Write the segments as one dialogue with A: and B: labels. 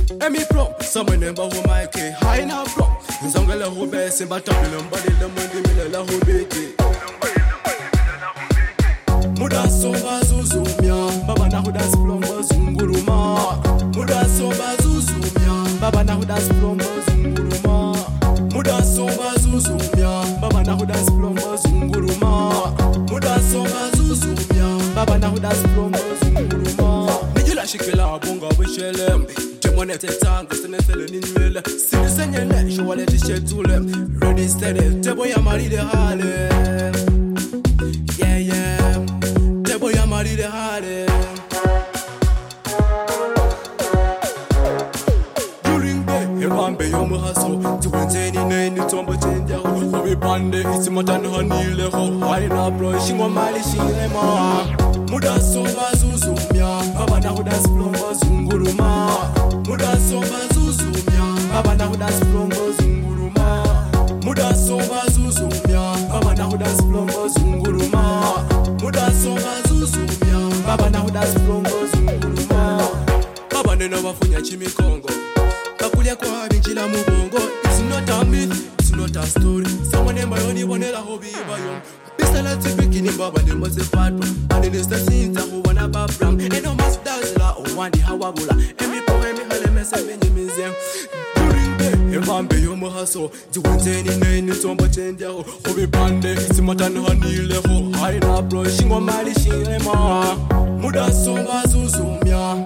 A: Emi pro, someone never who my K. High now pro. Nzongela who best in Batabila, but in the money miller who beat it. Muda soba zuzumia, Baba na hudas plombo zunguruma. Muda soba zuzumia, Baba na hudas plombo zunguruma. Muda soba zuzumia, Baba na hudas plombo zunguruma. Muda soba zuzumia, Baba na hudas plombo zunguruma. Nijila shikila bonga wishelem. Monete tanga senetele ninywele. Sini senyele, shawale tishetule. Ready steady, tebo ya maride hale. Yeah, yeah. Tebo ya maride hale. During day, ebambe yomu haso. Tuwenteni neni tombo chenja ho. Hobi bande, isi matanu hanile ho. Haina bro, shingo mali shile ma. Muda soba zuzumia. Baba na hudas plombo zunguruma. Muda soba zuzumia, Baba na hudas plombo zunguruma. Muda soba zuzumia, Baba na hudas plombo zunguruma. Muda soba zuzumia, Baba na hudas plombo zunguruma. Baba neno bafunya chimi Kongo. Bakulia kwa habinjila mubongo. It's not a myth, it's not a story. Someone in my only one la hobi bayon. Bisala tipikini baba de mose fatwa. And in the scenes who wanna babram. And no mas dazla o wandi hawabula. During the Evambe yomu haso. Tuwenteni neni tombo chenja ho. Hobi bande isi matanu hanile ho. Haina bro shingo mali shile ma. Muda soba zuzumia.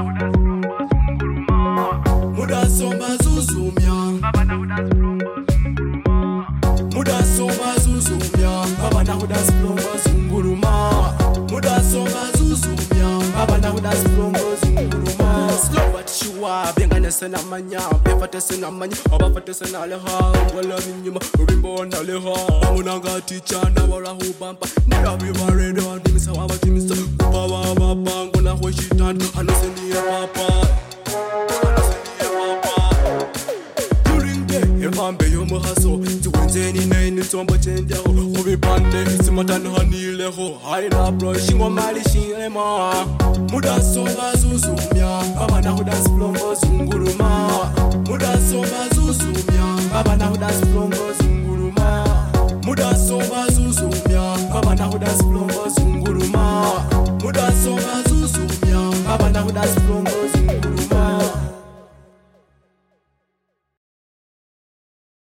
A: Muda soba zuzumia. Muda soba zuzumia. Baba na hudas plombo zunguruma. Muda soba zuzumia. Baba na hudas plombo zunguruma. Slow but sure, bengane sena manya, befate sena manya, obafate sena leha, wala minyuma, rimbo na leha, munanga teacher na wala hubampa, nira biware do dimisa waba timisa, kupawa baba ngona hoshitan, anoseni ya papa. During day, evambe yomu haso, tuwenteni neni tombo chenja ho, hobi bande isi matanu hanile ho, haina bro shingo mali shile ma. Muda soba zuzumia, Baba na hudas plombo zunguruma. Muda soba zuzumia, Baba na hudas plombo zunguruma.